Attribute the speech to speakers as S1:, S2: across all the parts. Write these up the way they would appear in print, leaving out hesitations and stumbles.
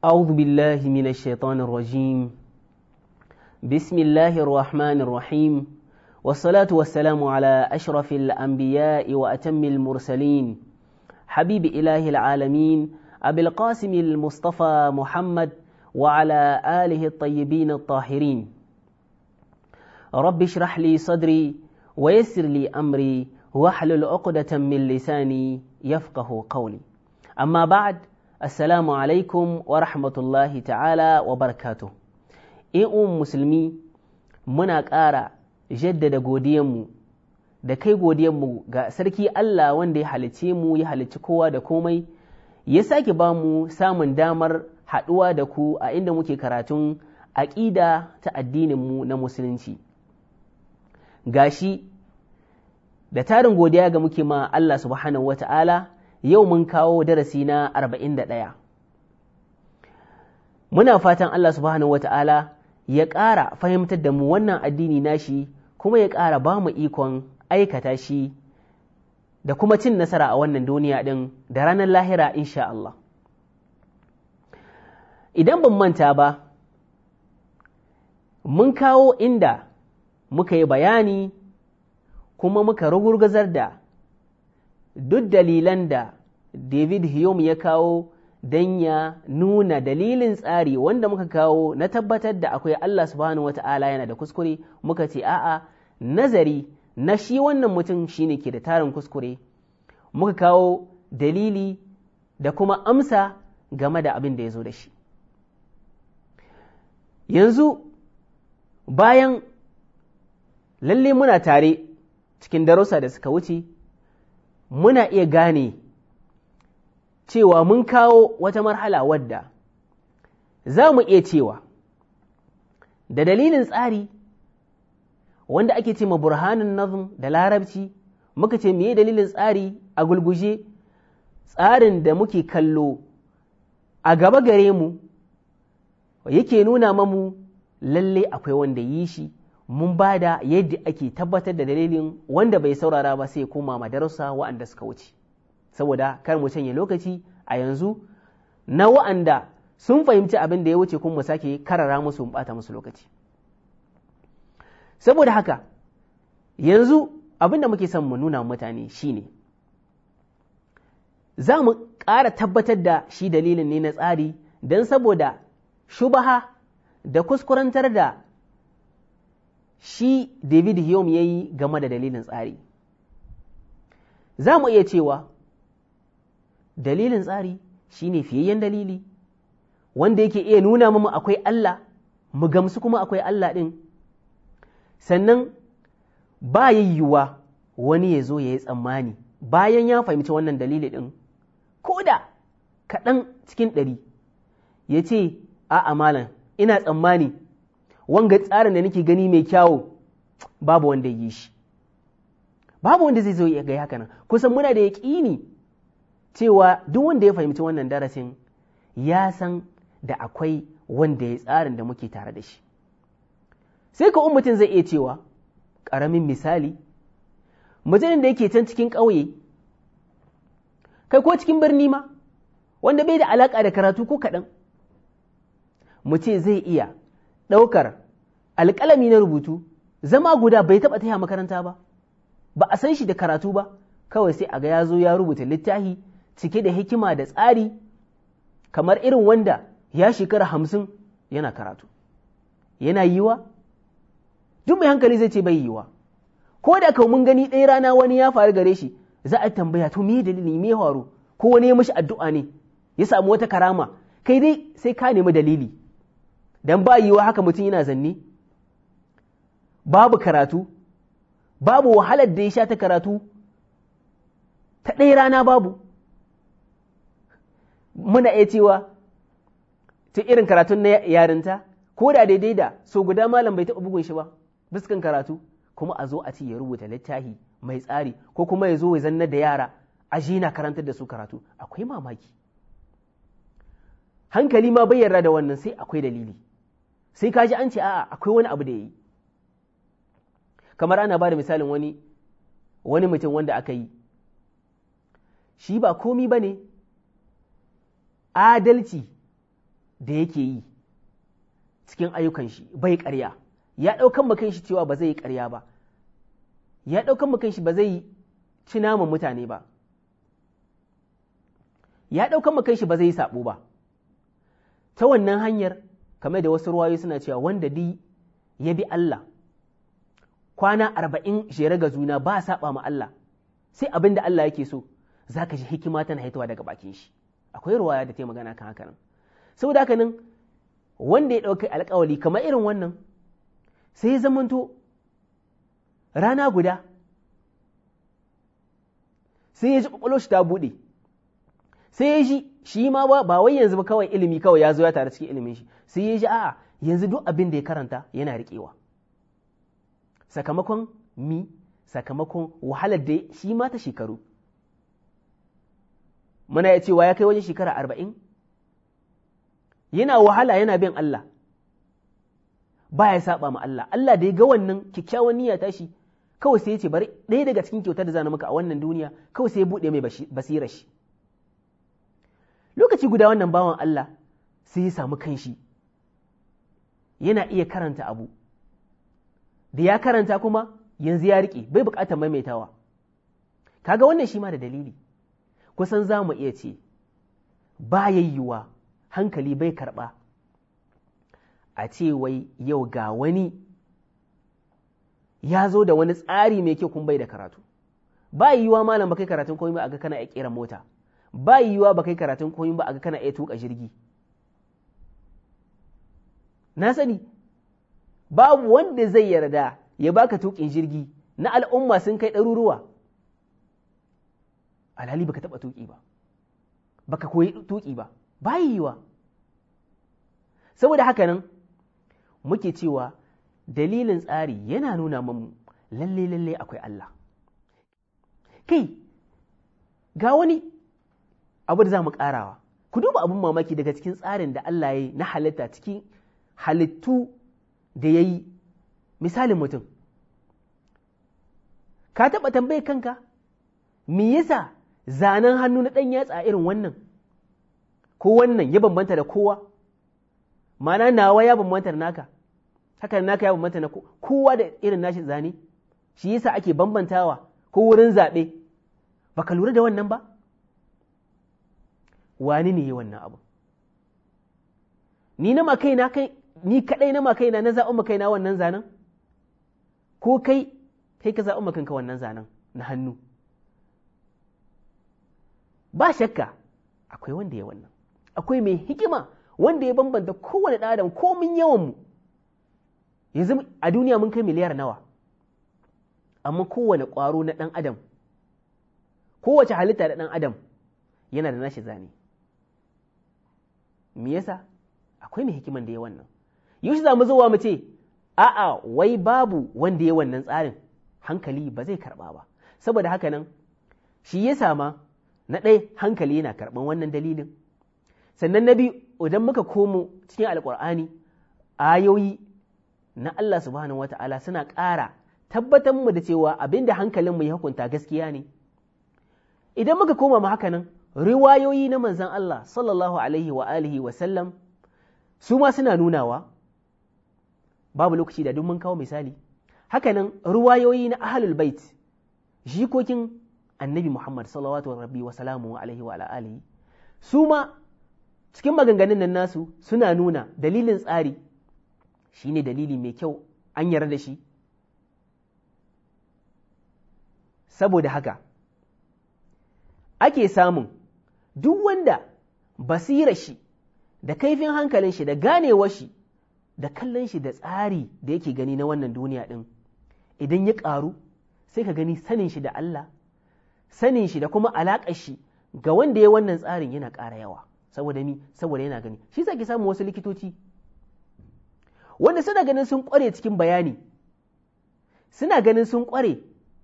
S1: أعوذ بالله من الشيطان الرجيم. بسم الله الرحمن الرحيم، والصلاة والسلام على أشرف الأنبياء وأتم المرسلين، حبيب إله العالمين أبي القاسم المصطفى محمد وعلى آله الطيبين الطاهرين. رب اشرح لي صدري ويسر لي أمري واحلل عقدة من لساني يفقه قولي. أما بعد، Assalamu alaikum wa rahmatullahi ta'ala wa barakatuh. ‘Yan musulmi, muna ƙara jaddada godiyanmu da kai godiyanmu ga sarki Allah wanda ya halicce mu, ya halicci kowa da komai, ya sake ba mu samun damar haɗuwa da ku a inda muke karatun aƙida ta addininmu na musulunci. Gashi da tarin godiya ga muke ma Allah subhanahu wa ta'ala, yau mun kawo darasi na 41. Muna fatan Allah subhanahu wata'ala ya ƙara fahimtar da mu wannan addini nashi, kuma ya ƙara ba mu ikon aikata shi da kuma cin nasara a wannan duniya ɗin da ranar lahira insha Allah. Idan ban manta ba, mun kawo inda muka yi bayani kuma muka rugurgazar da duk dalilan da David Hume ya kawo don ya nuna dalilin tsari wanda muka kawo na tabbatar da akwai Allah subhanahu wata'ala yana da kuskure, muka ce a'a, nazari na shi wannan mutum shine ke da tarin kuskure. Muka kawo dalili da kuma amsa game da abin da ya zo da shi. Yanzu bayan lalle muna tare cikin darussa da suka wuce, muna iya gane cewa mun kawo wata marhala wadda za mu iya cewa da dalilin tsari wanda ake ce ma burhanin nazm da larabci, muka ce meye dalilin tsari a gulguje, tsarin da muke kallo a gaba gare mu yake nuna mamu lalle akwai wanda yi shi. Mun ba da yadda ake tabbatar da dalilin, wanda bai saurara ba sai ya koma madarasa wa'anda suka wuce, saboda kar mu canye lokaci a yanzu na wa'anda sun fahimci abin da ya wuce kuma mu sake karara musu mu bata musu lokaci. Saboda haka yanzu abin da muke son mu nuna mutane shine za mu ƙara tabbatar da shi dalilin ne na tsari, don saboda shubaha da kuskurantar da shi David Hume ya yi game da dalilin tsari. Za mu iya cewa dalilin tsari shi ne fiyayyen dalili wanda yake iya nuna mu akwai Allah, mu gamsu kuma akwai Allah ɗin. Sannan ba yiwuwa wani ya zo ya yi tsammani bayan ya fahimci wannan dalili ɗin, ko da kaɗan cikin 100 ya ce, a'a malam, ina tsammani wanga tsarin da nake gani mai kyawu, babu wanda yi shi, babu wanda zai zo ya ga haka nan. Kusan muna da yaƙini cewa duk wanda ya fahimci wannan darasin ya san da akwai wanda ya tsarin da muke tare da shi. Sai ka mutum zai iya cewa, ƙaramin misali, mutumin da yake can cikin ƙauye, kai ko cikin birni ma, wanda bai da alaƙa da karatu ko kaɗan, mu ce zai iya ɗaukar alƙalami na rubutu, zama guda bai taɓa taya makaranta ba, ba a san shi da karatu ba, kawai sai a ga ya zo ya rubuta littafi cike da hikima da tsari, kamar irin wanda ya shekara 50 yana karatu. Yana yiwa? Duk mai hankali zai ce bai yiwa. Ko da kau mun gani ɗaya rana wani ya faru gare shi, za a tambaya to me dalili, me faru, ko wani ya mishi addu'a ne ya samu wata karama, kai dai sai ka nemi dalili. Dan ba yiwa haka mutum yana zanni, babu karatu, babu wahalar da ya sha ta karatu, ta ɗaya rana babu. Muna iya cewa ta irin karatun na yarinta, ko da daidai da so guda malam bai taɓa bugun shi ba biskan karatu, kuma a zo a ce ya rubuta littafi mai tsari, ko kuma ya zo ya zanna da yara a ji na karantar da su karatu. Akwai mamaki, hankali ma bai yarda da wannan, sai akwai dalili, sai kaji an ce a'a akwai wani abu da ya yi. Kamar ana ba da misalin wani mutum wanda aka yi, shi ba komi ba ne adalci da yake yi cikin ayyukan shi bai ƙarya, ya ɗaukan makan shi cewa ba zai yi ƙarya ba, ya ɗaukan makan shi ba zai ci naman mutane ba, ya ɗaukan makan shi ba zai yi saɓo ba. Ta wannan hanyar, kamar da wasu ruwayoyi suna cewa wanda di ya bi Allah kwana 40 jere ga juna ba saɓa ma Allah, sai abin da Allah yake so, za ka ji hikima tana haitowa daga bakin shi. Akwai ruwaya da ta yi magana kan haka nan. Saboda haka nan, wanda ya ɗauki alƙawali kamar irin wannan, sai ya zamanto rana guda, sai ya ji ƙwaƙwalwar shi ta buɗe, sai ya ji shi ma ba wai yanzu ba kawai ilimi kawai ya zo ya tare cikin ilimin shi, sai ya ji a'a yanzu duk abin da ya karanta yana riƙewa. Sakamakon sakamakon wahalar da shi ma ta shekaru. Muna ya cewa ya kai wajen shekara 40, yana wahala yana bin Allah, ba ya saba ma Allah. Allah da ya ga wannan kyakkyawan niyya ta shi, kawai sai ya ce bari ɗaya daga cikin kyautar da zana maka a wannan duniya, kawai sai ya buɗe mai basirar shi. Lokaci guda wannan bawan Allah sai ya samu kanshi yana iya karanta abu, da ya karanta kuma yanzu ya riƙe, bai buƙatar maimaitawa. Kaga wannan shi ma da dalili. Kusan za mu iya ce, ba yayyuwa hankali bai karɓa a ce wai yau ga wani ya zo da wani tsari mai kyau kun bai da karatu. Ba yiwuwa malam ba kai karatun komai ba a ga kana iya ƙera mota, ba yiwuwa ba kai karatun komai ba a ga kana iya tuƙa jirgi. Na sani babu wanda zai yarda ya baka tuƙin jirgi na al'umma sun kai ɗaruruwa, alhali baka taɓa tuƙi ba, baka koyi tuƙi ba, ba yiwuwa. Saboda haka nan muke cewa dalilin tsari yana nuna mamu lalle akwai Allah. Kai, ga wani abu da za mu ƙarawa, ku duba abin mamaki daga cikin tsarin da Allah ya yi na halitta cikin halittu da ya yi, misalin mutum. Ka taɓa tambaye kanka, me yasa zanen hannu na ɗan yatsa irin wannan, ko wannan ya bambanta da kowa? Mana nawa ya bambanta da naka, haka naka ya bambanta na kowa da irin nashi zane, shi yasa ake bambantawa ko wurin zaɓe. Ba ka lura da wannan ba? Wani ne ya wannan abu? Ni kaɗai na makaina na zaɓen makaina wannan zanen? Ko kai ka zaɓen makanka wannan zanen na hannu? Ba shakka akwai wanda ya wannan, akwai mai hikima wanda ya bambanta kowane ɗan adam komin yawanmu. Yanzu a duniya mun kai miliyar nawa, amma kowane ƙwaro na ɗan adam, kowace halitta da ɗan adam yana da nashi zane. Me yasa? Akwai mai hikiman da ya wannan. Yaushe za mu zuwa mu ce, a'a wai babu wanda ya wannan tsarin, hankali ba zai karɓa ba. Saboda haka nan, shi ya sama na ɗaya hankali yana karɓan wannan dalilin. Sannan na biyu, idan muka komo cikin alƙur'ani, ayoyi na Allah subhanahu wata'ala suna ƙara tabbatar mu da cewa abin da hankalinmu ya hukunta gaskiya ne. Idan muka koma mu haka nan, riwayoyi na manzan Allah sallallahu alaihi wa alihi wa sallam su ma suna nunawa, babu lokaci da duk mun kawo misali. Hakanan riwayoyi na ahlul bait, jikokin annabi Muhammad sallallahu rabbi wa salamu alaihi wa alihi, su ma cikin maganganun nan nasu suna nuna dalilin tsari shine dalili mai kyau, an yarda da shi. Saboda haka ake samun duk wanda basira shi da kaifin hankalin shi da ganewar shi da kallon shi da tsari da yake gani na wannan duniya ɗin, idan ya ƙaru sai ka gani sanin shi da Allah, sanin shi da kuma alaƙar shi ga wanda ya wannan tsarin yana ƙara yawa. Saboda yana gani. Shi sa ke samun wasu likitoci wanda suna ganin sun ƙware cikin bayani, suna ganin sun ƙware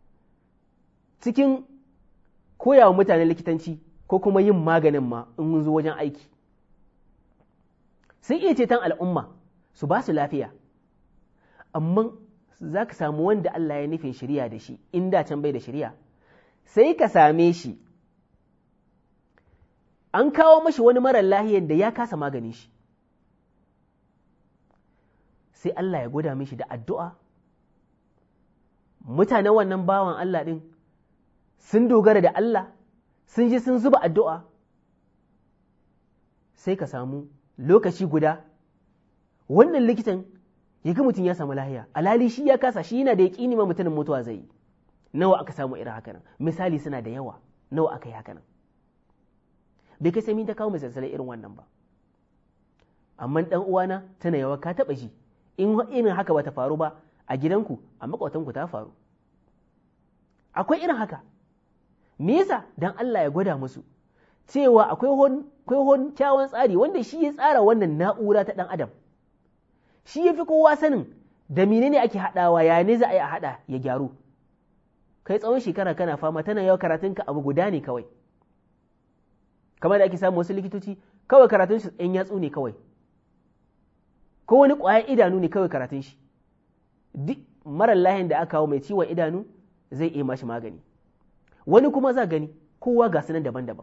S1: cikin koyawa mutane likitanci ko kuma yin maganin ma in mun zo wajen aiki. Sun iya ceton al'umma su ba su lafiya, amma za ka samu wanda Allah ya nufin shirya da shi, inda can bai da shirya, sai ka same shi an kawo mashi wani marar lahiyar da ya kasa maganin shi, sai Allah ya gwada mishi da addu'a, mutanen wannan bawan Allah ɗin sun dogara da Allah, sun ji sun zuba addu'a, sai ka samu lokaci guda wannan likitan ya ga mutum ya samu lahiya, alhali shi ya kasa, shi yana da yaƙini ma mutumin mutuwa zai yi. Nawa aka samu irin haka nan? Misali suna da yawa, nawa aka yi haka nan? Bai kai sai ta kawo misalsalai irin wannan ba. Amma ɗan uwana tana yawa ka taɓa ji, in irin haka ba ta faru ba a gidanku, a makwatanku ta faru. Akwai irin haka. Me yasa? Dan Allah ya gwada musu cewa akwai kyawun tsari wanda shi ya tsara wannan na'ura ta ɗan adam. Shi ya fi kowa sanin da menene ake haɗawa, ya ne za a yi a haɗa ya gyaru. Kai tsawon shekara kana fama, tana yawa karatunka abu guda ne kawai. Kamar da ake samu wasu likitoci kawai karatun shi ɗan yatsu ne kawai, ko wani ƙwayar idanu ne kawai karatun shi. Duk marar lahin da aka kawo mai ciwon idanu zai iya mashi magani. Wani kuma za gani kowa ga sunan daban-daban.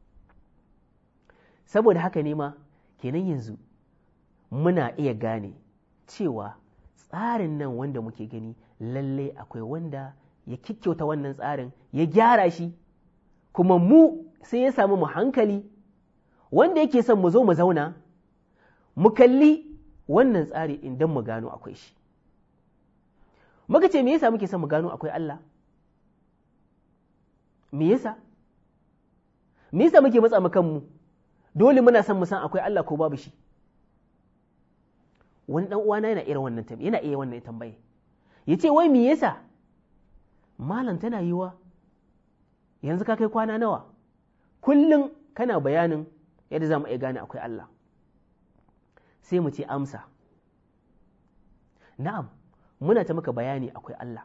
S1: Saboda haka ne ma kenan yanzu muna iya gane cewa tsarin nan wanda muke gani lalle akwai wanda ya kyakkyauta wannan tsarin, ya gyara shi, kuma mu sai ya samu mu hankali wanda yake son mu zo mu zauna mu kalli wannan tsari idan mu gano akwai shi. Muka ce me yasa muke son mu gano akwai Allah? Me yasa? Me yasa muke matsa mu kanmu? Dole muna son mu san akwai Allah ko babu shi. Wani dan uwana yana iya wannan tambaye. Yace wai me yasa? Malam tana yiwa yanzu ka kai kwana nawa? Kullum kana bayanin yadda za mu iya gane akwai Allah. Sai mu ce amsa. Na'am, muna ta maka bayani akwai Allah.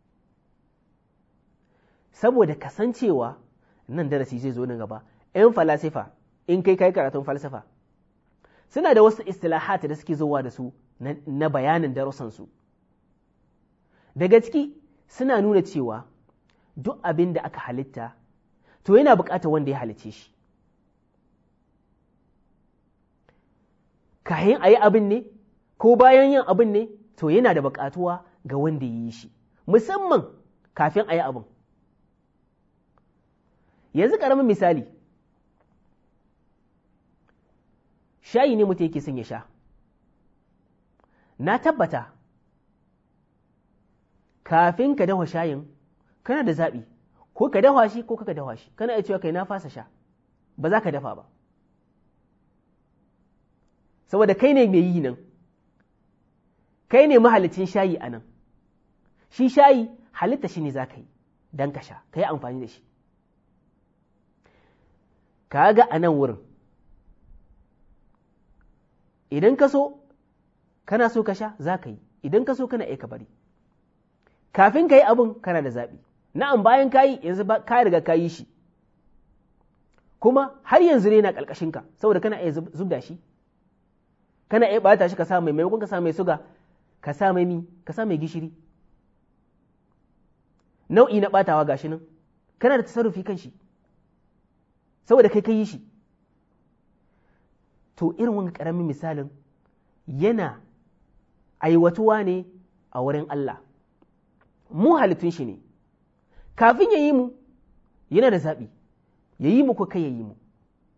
S1: Saboda kasancewa nan darasi zai zo nan gaba, ‘yan falasifa, in kai karatun falsafa, suna da wasu istilahat da suke zuwa da su na bayanin darussansu. Daga ciki suna nuna cewa duk abin da aka halitta, to yana buƙatar wanda ya halicce shi. Kayan a yi abin ne, ko bayan yin abin ne, to yana da buƙatuwa ga wanda ya yi shi, musamman kafin a yi abin. Yanzu ƙaramin misali, shayi ne mutum yake son ya sha. Na tabbata, kafin ka dafa shayin, kana da zaɓi, ko ka dafa shi ko ka dafa shi, kana iya cewa kai na fasa sha, ba za ka dafa ba. Saboda kai ne mai yi nan, kai ne mahalicin shayi a nan, shi shayi halitta shi ne za ka yi don ka sha, ka yi amfani da shi. Ka ga a nan wurin, idan ka so, kana so ka sha za ka yi, idan ka so kana iya ka bari. Kafin ka yi abin kana da zaɓi, na'am bayan ka yi yanzu ka riga ka yi shi, kuma har yanzu ne na ƙarƙashinka, saboda kana iya zubda shi, kana iya ɓata shi ka sa mai maimakon ka sa mai suga, ka sa mai gishiri. Nau'i na ɓatawa gashi nan, kana da tasarrufi kan shi, saboda kai ka yi shi. To irin wani ƙaramin misalin yana aiwatuwa ne a wurin Allah. Mu halittun shi ne, kafin ya yi mu yana da zaɓi, ya yi mu ko kai ya yi mu.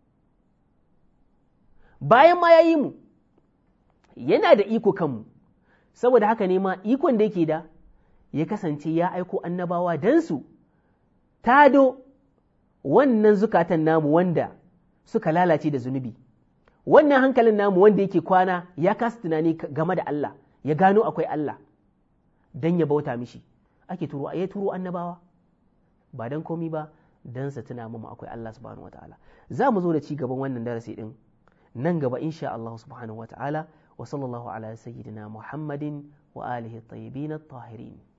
S1: Bayan ma ya yi mu, yana da iko kanmu, saboda haka ne ma ikon da yake da ya kasance ya aiko annabawa don su tado wannan zukatan namu wanda suka lalace da zunubi, wannan hankalin namu wanda yake kwana ya kasa tunani game da Allah, ya gano akwai Allah don ya bauta mishi. Ya turo annabawa ba don komi ba, don sa tuna mu akwai Allah subhanahu wataala. Za mu zo da ci gaban wannan darasi din nan gaba insha Allah subhanahu wataala. wa sallallahu ala sayyidina Muhammadin wa alihi at-tayyibin at-tahirin.